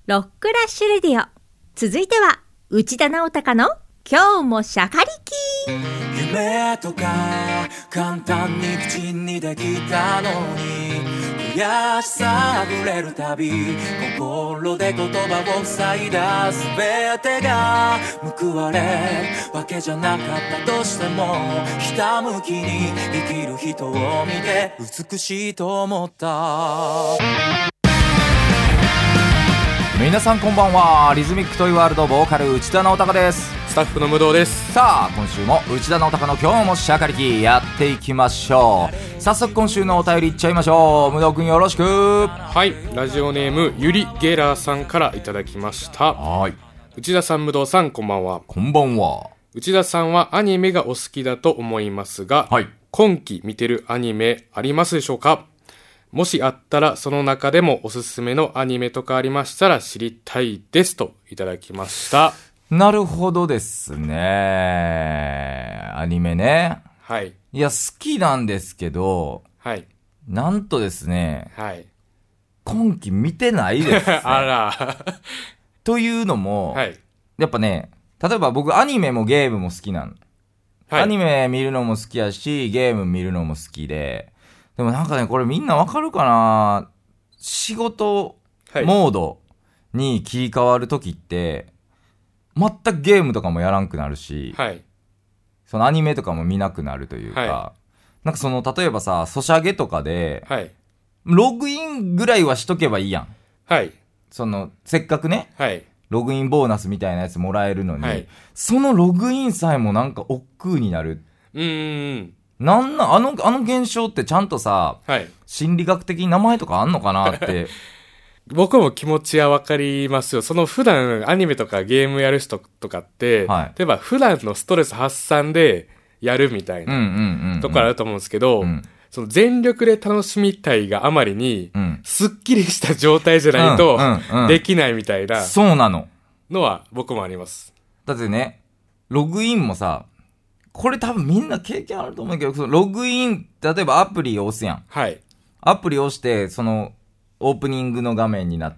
ロックラッシュレディオ。続いては内田直隆の今日もシャカリキ。 夢とか簡単に口にできたのに悔しさあふれるたび心で言葉を塞いだ全てが報われるわけじゃなかったとしてもひたむきに生きる人を見て美しいと思った。 皆さんこんばんは。リズミックトイワールドボーカル内田直隆です。 スタッフの武藤です。 さあ今週も内田直隆の今日もシャカリキやっていきましょう。早速今週のお便りいっちゃいましょう。武藤くんよろしく。 はい、ラジオネームゆりゲラーさんからいただきました。 はい、 内田さん、武藤さん、こんばんは。 こんばんは。 内田さんはアニメがお好きだと思いますが、 はい、 今期見てるアニメありますでしょうか？もしあったらその中でもおすすめのアニメとかありましたら知りたいですといただきました。 なるほどですね。アニメね。 はい。 いや好きなんですけど、 はい。 なんとですね、 はい。 今期見てないですね。 あら。 というのも、 はい。 やっぱね、例えば僕アニメもゲームも好きなの。 はい。 アニメ見るのも好きやし、ゲーム見るのも好きで、でもなんかね、これみんなわかるかな？仕事モードに切り替わるときって、全くゲームとかもやらんくなるし、 はい。 そのアニメとかも見なくなるというか、 はなんかその、例えばさ、ソシャゲとかで、 はい。 ログインぐらいはしとけばいいやん。 はい。 その、せっかくね、 はい。 ログインボーナスみたいなやつもらえるのに、 はい、 そのログインさえもなんか億劫になる。なんあの現象ってちゃんとさ、 はい、 心理学的に名前とかあんのかなって僕も気持ちはわかりますよ。その普段アニメとかゲームやる人とかって、はい、例えば普段のストレス発散でやるみたいなところあると思うんですけど、その全力で楽しみたいがあまりに、すっきりした状態じゃないとできないみたいなそうなののは僕もあります。 だってね、ログインもさ、これ多分みんな経験あると思うけど、そのログイン、例えばアプリを押すやん。 はい。 アプリを押して、その、オープニングの画面になって、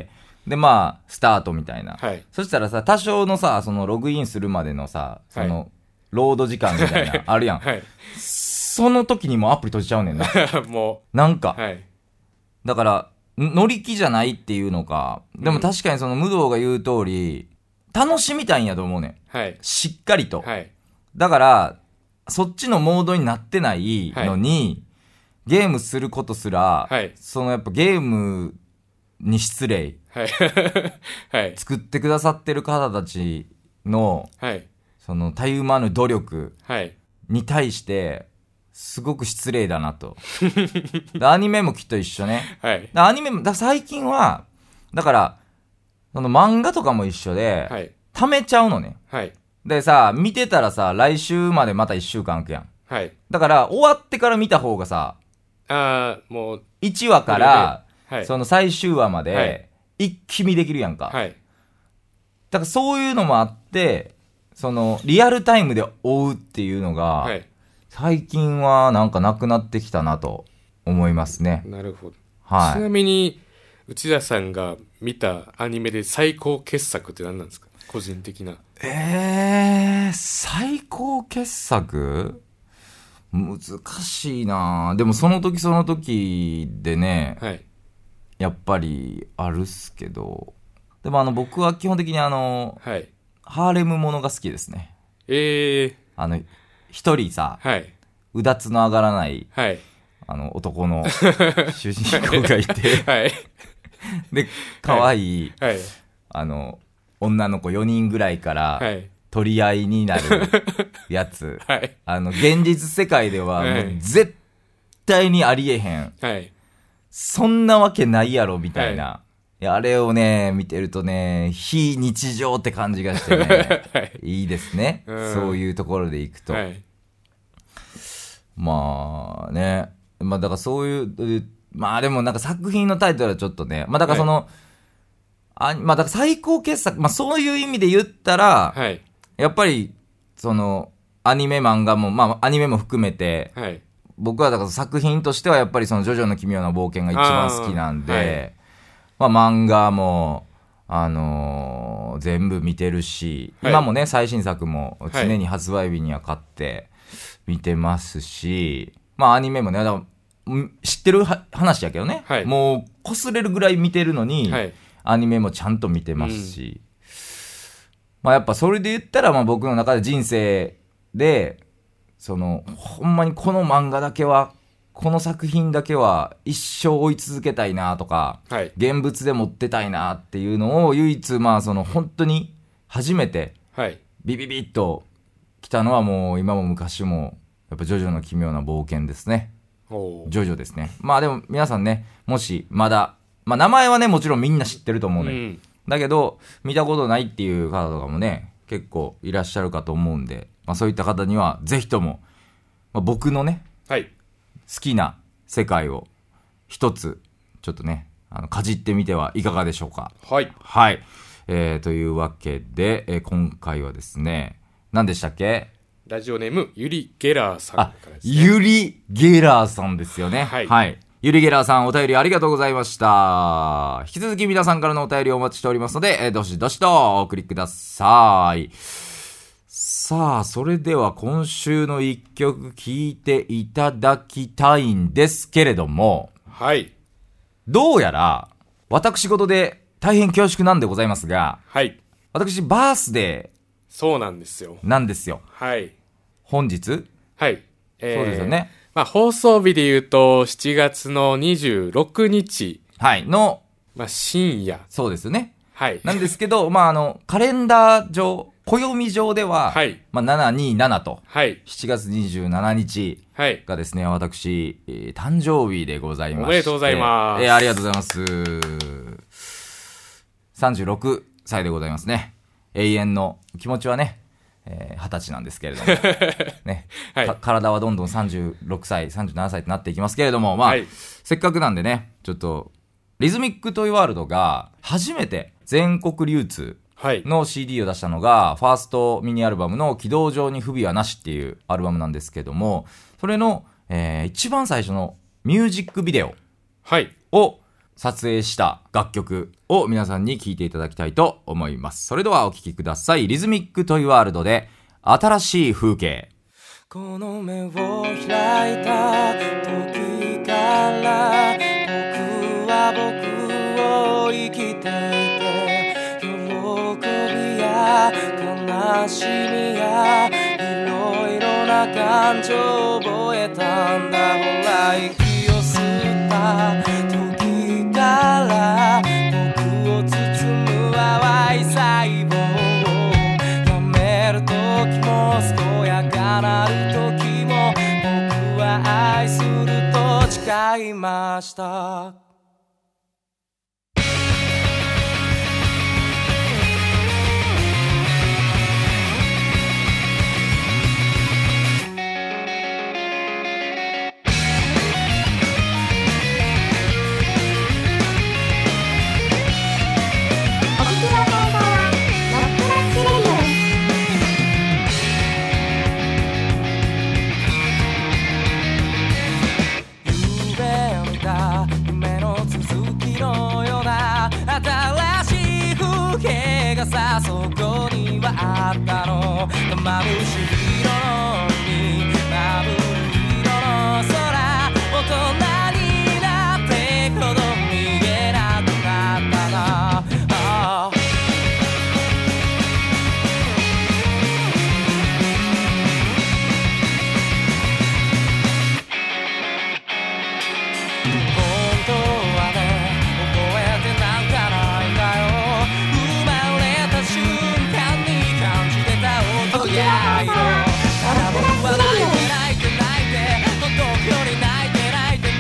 で、まあ、スタートみたいな。 はい。 そしたらさ、多少のさ、そのログインするまでのさ、その、ロード時間みたいな、あるやん。はい。その時にもうアプリ閉じちゃうねんな。 もう。なんか。 はい。 だから、乗り気じゃないっていうのか。でも確かにその、武藤が言う通り、楽しみたいんやと思うねん。 はい。 しっかりと。 はい。 だから、そっちのモードになってないのに、ゲームすることすら、そのやっぱゲームに失礼、作ってくださってる方たちの、そのたゆまぬ努力に対して、すごく失礼だなと。アニメもきっと一緒ね。アニメも、最近は、だから、その漫画とかも一緒で、溜めちゃうのね。でさ、見てたらさ、来週までまた1週間空くやん。はい。だから、終わってから見た方がさ、 もう、 1話から、その最終話まで、一気見できるやんか。はい。だからそういうのもあって、その、リアルタイムで追うっていうのが、最近はなんかなくなってきたなと思いますね。 なるほど。 はい。 ちなみに、内田さんが見たアニメで最高傑作って何なんですか？個人的な。 最高傑作？難しいな。でもその時その時でね、やっぱりあるっすけど、でも僕は基本的にハーレムものが好きですね。一人さ、うだつの上がらない、男の主人公がいて、で、可愛い、女の子4人ぐらいから、取り合いになるやつ。現実世界ではもう絶対にありえへん。そんなわけないやろみたいな。いや、あれをね、見てるとね、非日常って感じがしてね、いいですね。そういうところでいくと。まあね、まあだからそういう、まあでもなんか作品のタイトルはちょっとね、まあだからその、まあだから最高傑作、まあそういう意味で言ったら、やっぱり、その、アニメ漫画も、まあアニメも含めて、僕はだから作品としてはやっぱりそのジョジョの奇妙な冒険が一番好きなんで、まあ漫画も、 全部見てるし、 はい、 今もね最新作も常に発売日には買って見てますし、まあアニメもねだから知ってる話やけどね、はい、もう擦れるぐらい見てるのに、はい、アニメもちゃんと見てますし、まあやっぱそれで言ったら、まあ僕の中で人生でほんまにこの漫画だけはこの作品だけは一生追い続けたいなとか、はい、現物で持ってたいなっていうのを唯一、まあ本当に初めてビビビッと来たのはもう今も昔もやっぱジョジョの奇妙な冒険ですね。ジョジョですね。まあでも皆さんね、もしまだ、まあ名前はねもちろんみんな知ってると思うね、うん、だけど見たことないっていう方とかもね結構いらっしゃるかと思うんで、まあ、そういった方にはぜひとも、まあ、僕のね、はい、好きな世界を一つちょっとねかじってみてはいかがでしょうか。はい、はい、というわけで、今回はですね何でしたっけ。 ラジオネームユリ・ゲラーさんからですね。 ユリ・ゲラーさんですよね。はい、はい、ユリ・ゲラーさんお便りありがとうございました。引き続き皆さんからのお便りをお待ちしておりますので、どしどしとお送りください。さあそれでは今週の一曲聴いていただきたいんですけれども、はい、どうやら私事で大変恐縮なんでございますが、はい、私バースデーそうなんですよ。 なんですよ。 はい。 本日？ はい。 そうですよね。 まあ放送日で言うと7月の26日。 はい。の、 まあ深夜。 そうですよね。 はい。 なんですけど、まあカレンダー上、暦上では、はい。まあ727と、はい。7月27日がですね、私、誕生日でございまして。 おめでとうございます。 ありがとうございます。36歳でございますね。永遠の気持ちはね、20歳なんですけれども、ね、はい、体はどんどん36歳、37歳となっていきますけれども、まあ、はい、せっかくなんでね、ちょっと、リズミックトイワールドが初めて全国流通の CD を出したのが、ファーストミニアルバムの軌道上に不備はなしっていうアルバムなんですけども、それの、一番最初のミュージックビデオを撮影した楽曲を皆さんに聴いていただきたいと思います。それではお聴きください。リズミックトイワールドで新しい風景。 この目を開いた時から僕は僕を生きていて、喜びや悲しみやいろいろな感情を覚えたんだ。ほら息を吸った時から僕を包む淡い細胞をやめる時も健やかなる時も僕は愛すると誓いました。さそこにはあったの眩しい色に眩る色の空、大人になってほど見えなくなったな。本当はね覚えてなんかないんだよ。ただ僕は泣いて泣いて泣いて、どこに泣いて泣いて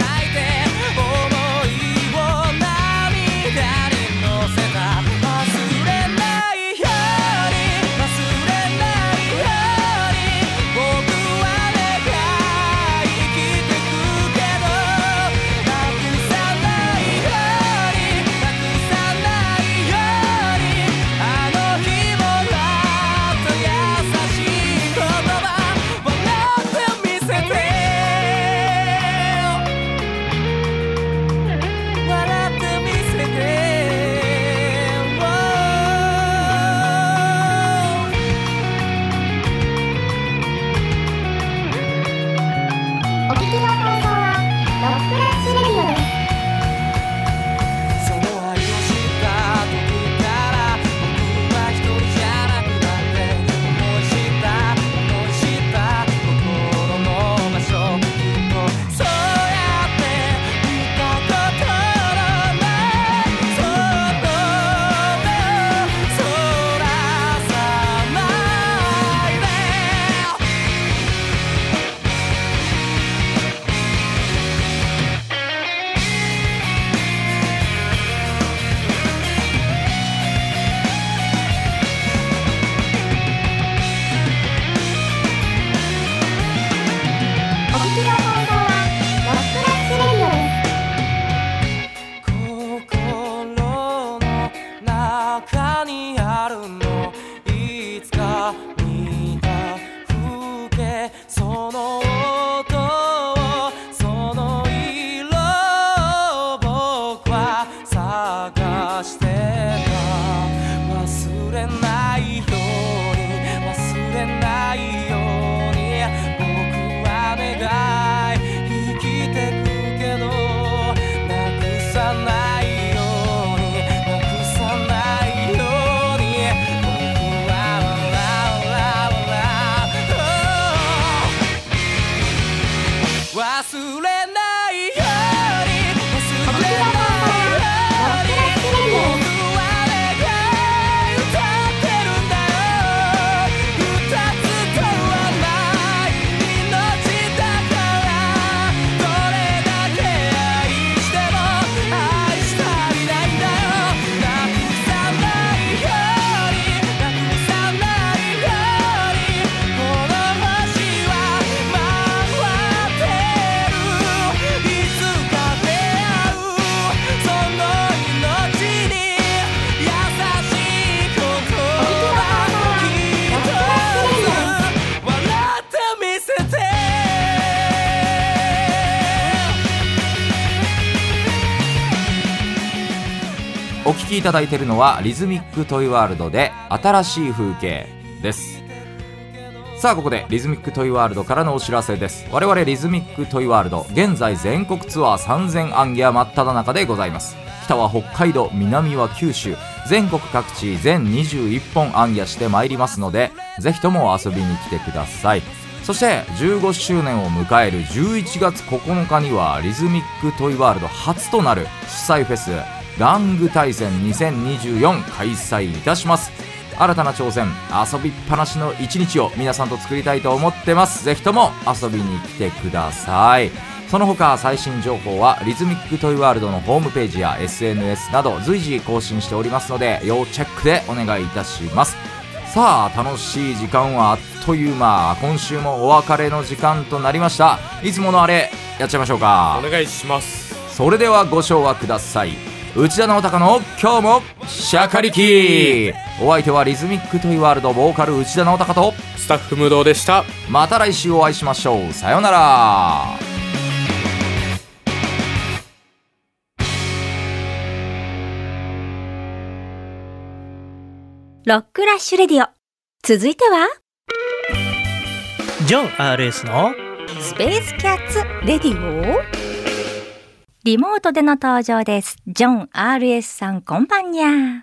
探してた忘れないように忘れないように僕は願い生きてくけどなくさないようになくさないように僕は忘れないように忘れないお聴きいただいているのはリズミックトイワールドで新しい風景です。さあここでリズミックトイワールドからのお知らせです。我々リズミックトイワールド現在全国ツアー3000アンギャ真っ只中でございます。北は北海道、南は九州、全国各地全21本アンギャしてまいりますのでぜひとも遊びに来てください。そして15周年を迎える11月9日にはリズミックトイワールド初となる主催フェス玩具大戦2024開催いたします。新たな挑戦、遊びっぱなしの一日を皆さんと作りたいと思ってます。ぜひとも遊びに来てください。その他最新情報はリズミックトイワールドのホームページや SNS など随時更新しておりますので要チェックでお願いいたします。さあ楽しい時間はあっという間、今週もお別れの時間となりました。いつものあれやっちゃいましょうか。 お願いします。 それではご唱和ください。内田直孝の今日もシャカリキ。お相手はリズミックトイワールドボーカル内田直孝とスタッフ無道でした。 また来週お会いしましょう。さようなら。 ロックラッシュレディオ、続いてはジョン RS のスペースキャッツレディオ。リモートでの登場です。ジョン RS さん、こんばんにゃ。 RS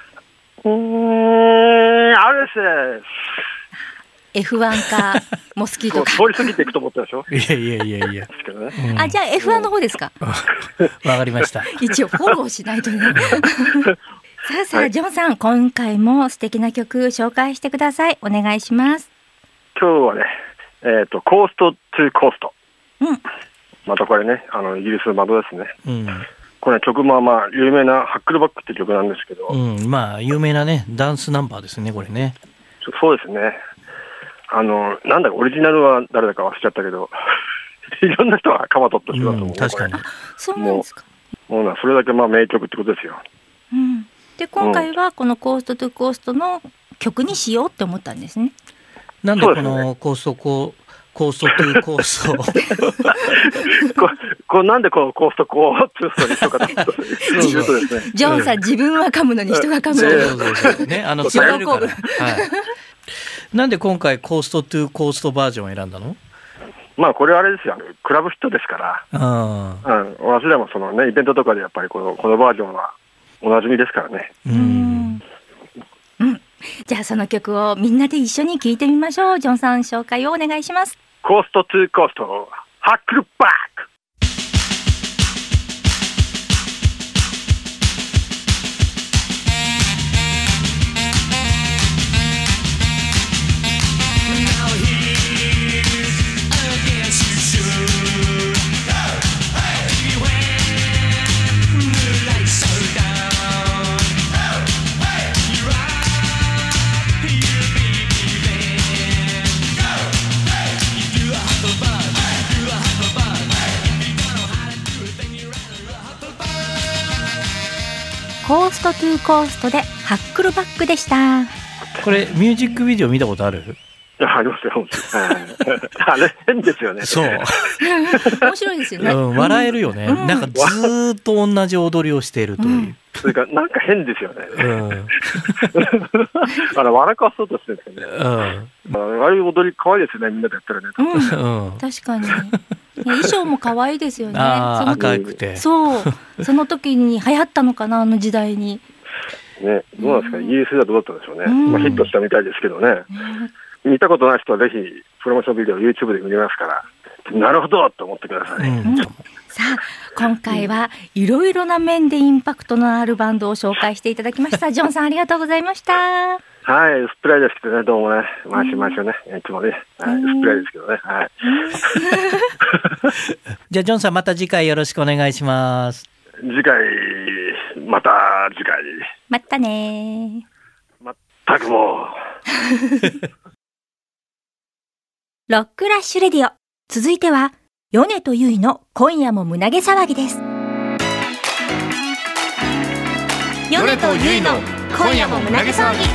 です。F1 かモスキートか通り過ぎていくと思ったでしょ。 いや、 あ、じゃあ F1 の方ですか。 わかりました。 一応フォローしないとね。さあ、はい、ジョンさん、今回も素敵な曲紹介してください。お願いします。 今日はね、コーストトゥコースト。またこれね、イギリスのバンドですね。これ曲もまあ有名なハックルバックって曲なんですけど、 まあ有名なねダンスナンバーですね、これね。 そうですね。なんだかオリジナルは誰だか忘れちゃったけど、いろんな人がカバー取った人だと思う。 確かに。 そうなんですか。 もうそれだけまあ名曲ってことですよ。 で今回はこのコーストトゥコーストの曲にしようって思ったんですね。 なんでこのコーストトゥコーストなんでこのコーストコーストに人がジョンさん、自分は噛むのに人が噛むのにね、釣られるから。なんで今回コーストトゥコーストバージョンを選んだの？ まあこれはあれですよ、クラブヒットですから。私でもそのねイベントとかでやっぱりこのバージョンはおなじみですからね。 じゃあその曲をみんなで一緒に聴いてみましょう。ジョンさん、紹介をお願いします。 コーストトゥコースト、ハックルバック。 コーストトゥコーストでハックルバックでした。 これミュージックビデオ見たことある？ ありますよ。あれ変ですよね。 そう。 面白いですよね。 笑えるよね。なんかずーっと同じ踊りをしているという。 それからなんか変ですよね。笑かそうとしてるんですよね。ああいう踊り可愛いですよね、みんなでやったらね。 確かに。衣装も可愛いですよね。 赤くて。 そう。その時に流行ったのかな、あの時代に。 ね、どうなんですか、イギリスではどうだったんでしょうね。ヒットしたみたいですけどね。見たことない人はぜひプロモーションビデオ YouTube で見れますから、なるほどと思ってください。 さあ、今回はいろいろな面でインパクトのあるバンドを紹介していただきました。ジョンさん、ありがとうございました。 はい、薄っぺらいですけどね、どうもね、回しましょうね、いつもね、薄っぺらいですけどね。はい。 じゃあジョンさん、また次回よろしくお願いします。 次回、また次回。 またね。 まったくもう。 ロックラッシュレディオ。続いては、米とゆいの今夜も胸毛騒ぎです。米とゆいの今夜も胸毛騒ぎ。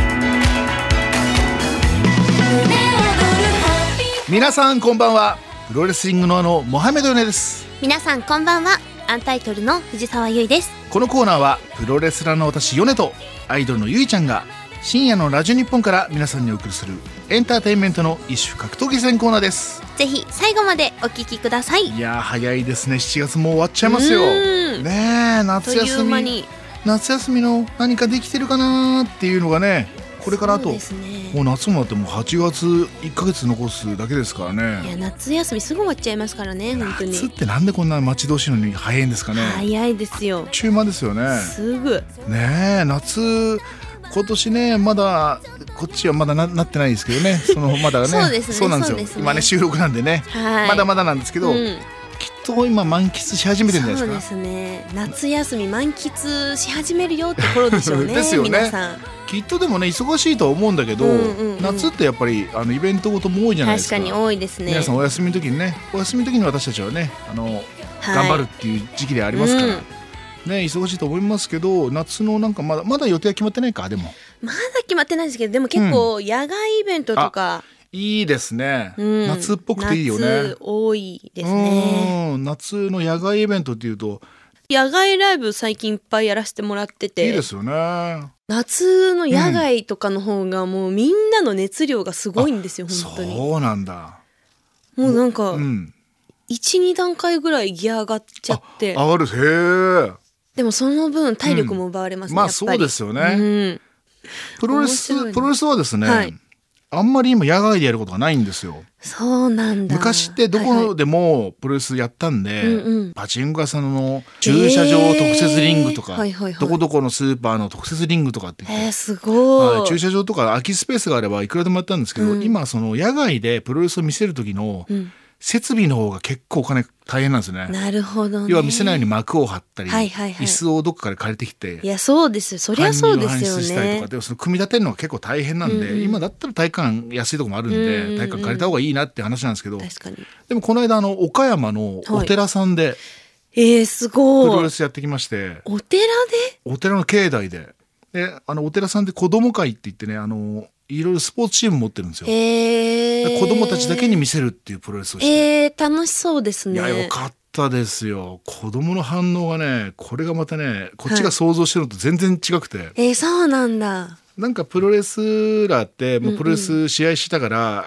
皆さんこんばんは。プロレスリングのモハメドヨネです。 皆さんこんばんは。アンタイトルの藤沢優衣です。 このコーナーはプロレスラーの私ヨネとアイドルのゆいちゃんが深夜のラジオ日本から皆さんにお送りするエンターテインメントの一種格闘技戦コーナーです。 ぜひ最後までお聞きください。 いや早いですね。7月も終わっちゃいますよね。夏休みの何かできてるかなっていうのがね、これからあと、もう夏もあってもう8月1ヶ月残すだけですからね。 いや夏休みすぐ終わっちゃいますからね。本当に夏ってなんでこんな待ち遠しいのに早いんですかね。 早いですよ。 中間ですよね。 すぐねえ、夏今年ね、まだこっちはまだ なってないですけどね。まだねそうですね。 そうなんですよ。今ね収録なんでね、まだまだなんですけど、きっと今満喫し始めてるんじゃないですか。 そうですね。夏休み満喫し始めるよって頃でしょうね。 ですよね。 皆さんきっとでもね忙しいとは思うんだけど、夏ってやっぱりイベントごとも多いじゃないですか。 確かに多いですね。 皆さんお休みの時に私たちはね頑張るっていう時期でありますから、ね、忙しいと思いますけど、夏のなんかまだ予定は決まってないか。でもまだ決まってないですけど、でも結構野外イベントとか、 いいですね、夏っぽくていいよね。 夏多いですね。 夏の野外イベントっていうと野外ライブ最近いっぱいやらせてもらってて、 いいですよね。夏の野外とかの方がもうみんなの熱量がすごいんですよ。本当にそうなんだ。 もうなんか、1,2 段階ぐらいギア上がっちゃって。 上がる。へえ。 でもその分体力も奪われますね。やっぱりそうですよね。プロレスはですね、あんまり今野外でやることがないんですよ。 そうなんだ。 昔ってどこでもプロレスやったんで、パチンコ屋さんの駐車場特設リングとか、どこどこのスーパーの特設リングとかって言って、 すごい、 駐車場とか空きスペースがあればいくらでもやったんですけど、今その野外でプロレスを見せる時の設備の方が結構お金大変なんですね。 なるほどね。 要は店内に幕を張ったり、椅子をどっかから借りてきて、 いやそうですよ。そりゃそうですよね。 したりとかで、その組み立てるのが結構大変なんで、今だったら体育館安いとこもあるんで、体育館借りた方がいいなって話なんですけど、 確かに。 でもこの間岡山のお寺さんで、 すごいプロレスやってきまして。 お寺の境内で、お寺さんで子供会って言ってね、いろいろスポーツチーム持ってるんですよ。子供たちだけに見せるっていうプロレスをして。 楽しそうですね。 いやよかったですよ。子供の反応がね、これがまたね、こっちが想像してるのと全然違くて。 そうなんだ。 なんかプロレスラーってもうプロレス試合したから、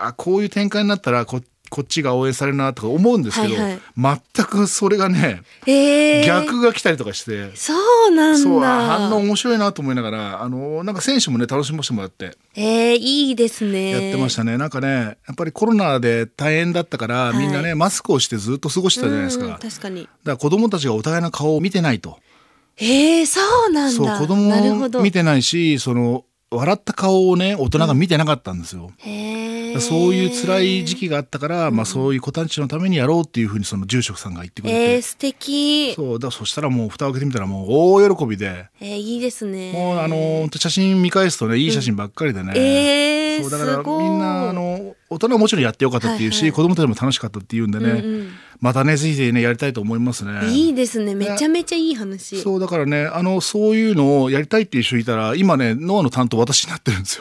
こういう展開になったらこっちが応援されるなとか思うんですけど、全くそれがね、逆が来たりとかして、 そうなんだ。 反応面白いなと思いながら、なんか選手もね楽しませてもらって、 いいですね。 やってましたね。なんかね、やっぱりコロナで大変だったから、みんなねマスクをしてずっと過ごしてたじゃないですか。 確かに。 だから子供たちがお互いの顔を見てないと。 そうなんだ。 そう、子供も見てないし、笑った顔をね大人が見てなかったんですよ。そういう辛い時期があったから、そういう子たちのためにやろうっていうふうにその住職さんが言ってくれて、 素敵。 そしたらもう蓋を開けてみたらもう大喜びで、 いいですね。 もう写真見返すとね、いい写真ばっかりでね、そうだからみんな大人はもちろんやってよかったっていうし、子供たちも楽しかったっていうんでね、またねぜひねやりたいと思いますね。 いいですね。めちゃめちゃいい話。 そうだからね、そういうのをやりたいっていう人いたら、今ねノアの担当私になってるんですよ。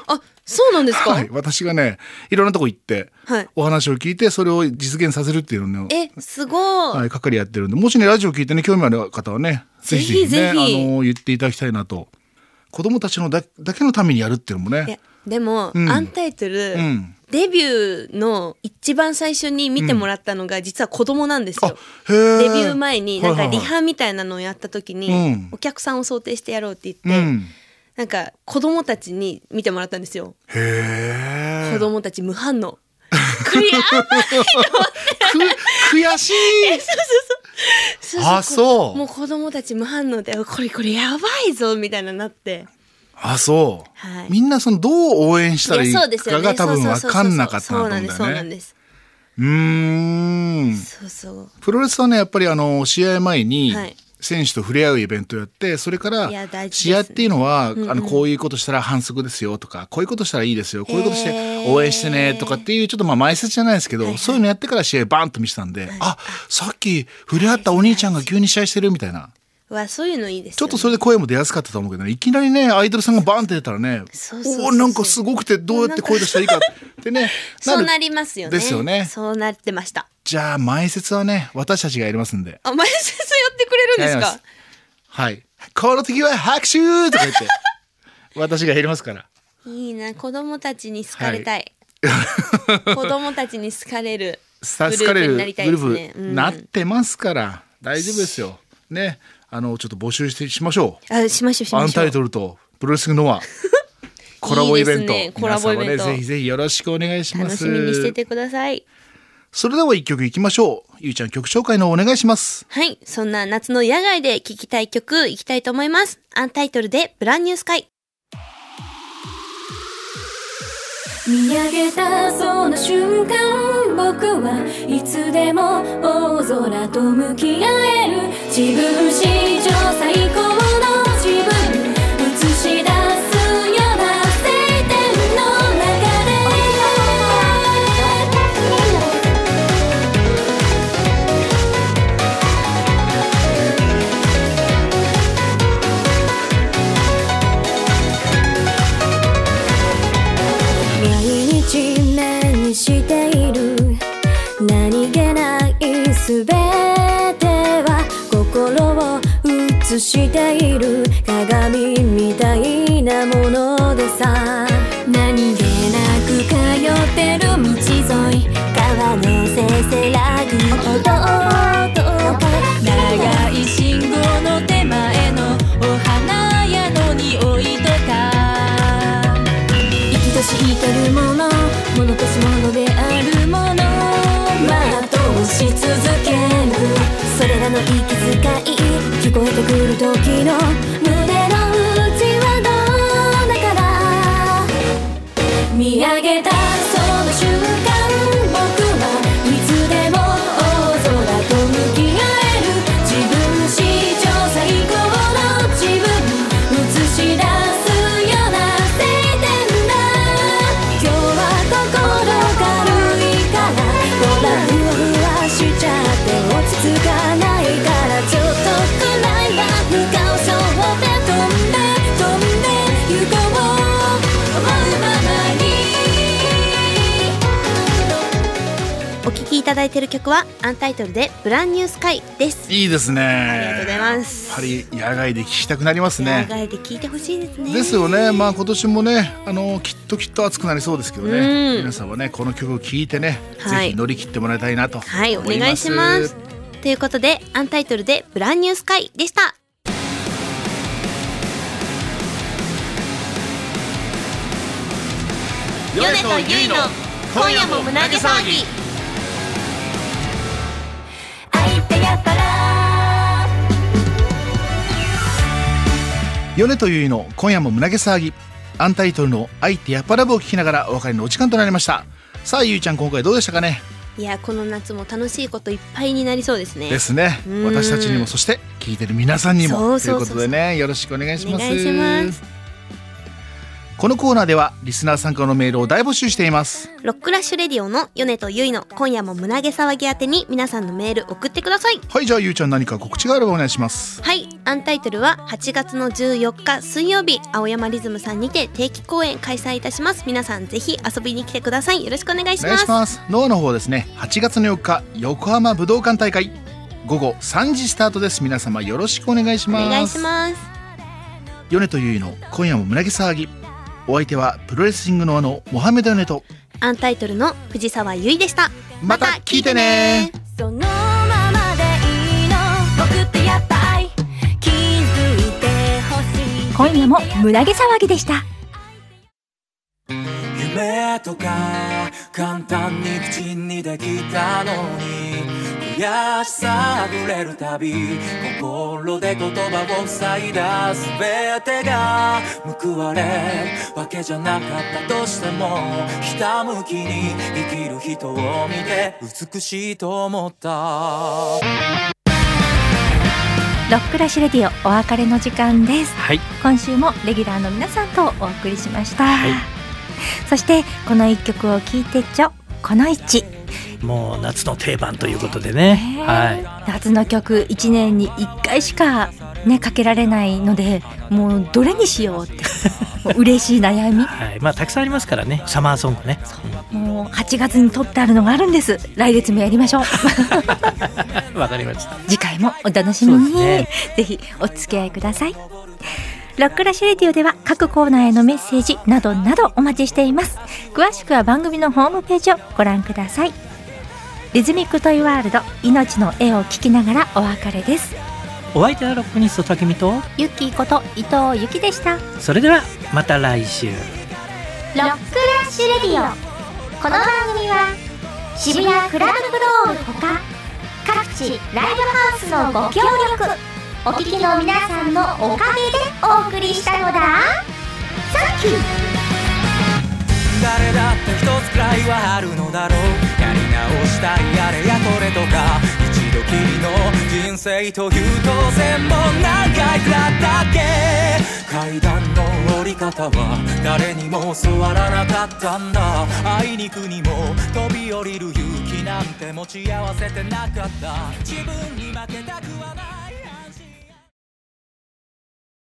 そうなんですか？ はい、私がねいろんなとこ行って、はい、お話を聞いてそれを実現させるっていうのをすごい、 はい、係やってるんで、もしねラジオ聞いてね興味ある方はねぜひね言っていただきたいなと。子供たちのだけのためにやるっていうのもね。 でも、アンタイトル、デビューの一番最初に見てもらったのが実は子供なんですよ。デビュー前になんかリハみたいなのをやった時に、お客さんを想定してやろうって言って、なんか子供たちに見てもらったんですよ。子供たち無反応。 悔しい。そう。 もう子供たち無反応でこれやばいぞみたいななって。 そう、はい、みんなどう応援したらいいかが多分分かんなかったんだよね。 そうなんです。 プロレスはねやっぱり試合前に選手と触れ合うイベントをやって、それから試合っていうのはこういうことしたら反則ですよとか、こういうことしたらいいですよ、こういうことして応援してねとかっていうちょっと前説じゃないですけど、そういうのやってから試合バーンと見せたんで、さっき触れ合ったお兄ちゃんが急に試合してるみたいな。 そういうのいいですよね。 ちょっとそれで声も出やすかったと思うけどね、いきなりねアイドルさんがバーンって出たらね、なんかすごくてどうやって声出したらいいかってねそうなりますよね。 ですよね。 そうなってました。 じゃあ前説はね私たちがやりますんで。 前説やってくれるんですか？ はい、この時は拍手とか言って私がやりますから。 いいな、子供たちに好かれたい、子供たちに好かれるグループになりたいですね。 グループなってますから大丈夫ですよね。ちょっと募集しましょう。 しましょう。 アンタイトルとプロレスノアコラボイベント。いいですね、 コラボイベント、 皆様ねぜひぜひよろしくお願いします。 楽しみにしててください。 それでは一曲いきましょう。ゆうちゃん曲紹介のお願いします。 はい、そんな夏の野外で聴きたい曲いきたいと思います。アンタイトルでブランニュースカイ。 見上げたその瞬間、僕はいつでも大空と向き合える。自分史上最高の自分映し出すような晴天の中で、毎日目にしている何気ないすべては心を映している鏡みたいなものでさ。何気なく通ってる道沿い、川のせせらぎ音と長い信号の手前のお花屋の匂いとか、生きとし生けるもの、ものとしものであるもの、全うし続ける。それらの息遣い聞こえてくる時の胸の内はどうだから、見上げたその瞬間、僕はいつでも大空と向き合える。自分史上最高の自分映し出すような晴天だ。今日は心軽いからほらふわふわしちゃって落ち着かないから、ちょっとくらいは向かうそうで飛んで行こう、思うままに。 お聴きいただいている曲はアンタイトルでブランニュースカイです。 いいですね。 ありがとうございます。 やっぱり野外で聴きたくなりますね。 野外で聴いてほしいですね。 ですよね。今年もねきっと暑くなりそうですけどね、皆さんはねこの曲を聴いてね、ぜひ乗り切ってもらいたいなと思います。はい、お願いします。 ということでアンタイトルでブランニュースカイでした。 ヨネとユイの今夜も胸毛騒ぎ。 愛ってやっぱらヨネとユイの今夜も胸毛騒ぎ、アンタイトルの愛ってやっぱラブを聞きながらお別れのお時間となりました。さあゆいちゃん、今回どうでしたかね。 いや、この夏も楽しいこといっぱいになりそうですね。 ですね。私たちにも、そして聞いてる皆さんにもということでね、よろしくお願いします。 お願いします。 このコーナーではリスナー参加のメールを大募集しています。 ロックラッシュレディオの米とゆいの今夜も胸毛騒ぎ宛てに皆さんのメール送ってください。 はい、じゃあゆうちゃん何か告知があればお願いします。 はい、アンタイトルは8月の14日水曜日青山リズムさんにて定期公演開催いたします。皆さんぜひ遊びに来てください。よろしくお願いします。 お願いします。ノアの方ですね、8月の4日横浜武道館大会午後3時スタートです。皆様よろしくお願いします。 お願いします。 米とゆいの今夜も胸毛騒ぎ、お相手はプロレスリングのモハメドヨネとアンタイトルの藤沢優衣でした。 また聞いてね。 そのままでいいの、僕ってやっぱ愛気づいてほしい。 今夜も胸毛騒ぎでした。 夢とか簡単に口にできたのに悔しさあふれるたび心で言葉を塞いだ全てが報われるわけじゃなかったとしてもひたむきに生きる人を見て美しいと思った。 ロックラッシュレディオお別れの時間です、 はい、 今週もレギュラーの皆さんとお送りしました、 はい、 そしてこの一曲を聴いてちょこの一、 もう夏の定番ということでね、はい、 夏の曲1年に1回しかねかけられないのでもうどれにしようって嬉しい悩み、 はい、まあたくさんありますからね、サマーソングね。 もう8月に撮ってあるのがあるんです。来月もやりましょう。 わかりました。 次回もお楽しみに、ね、ぜひお付き合いください。ロックラッシュレディオでは各コーナーへのメッセージなどなどお待ちしています。詳しくは番組のホームページをご覧ください。リズミックトイワールド命の絵を聞きながらお別れです。 お相手はロックニストたけみとゆっきーこと伊藤ゆきでした。 それではまた来週。 ロックラッシュレディオ、この番組は渋谷クラブフロールほか各地ライブハウスのご協力お聞きの皆さんのおかげでお送りしたのだ。サンキュー。 誰だって一つくらいはあるのだろう。やり直したいあれやこれとか一度きりの人生という当然も何回だったっけ。階段の降り方は誰にも教わらなかったんだ。あいにくにも飛び降りる勇気なんて持ち合わせてなかった。自分に負けたくはない。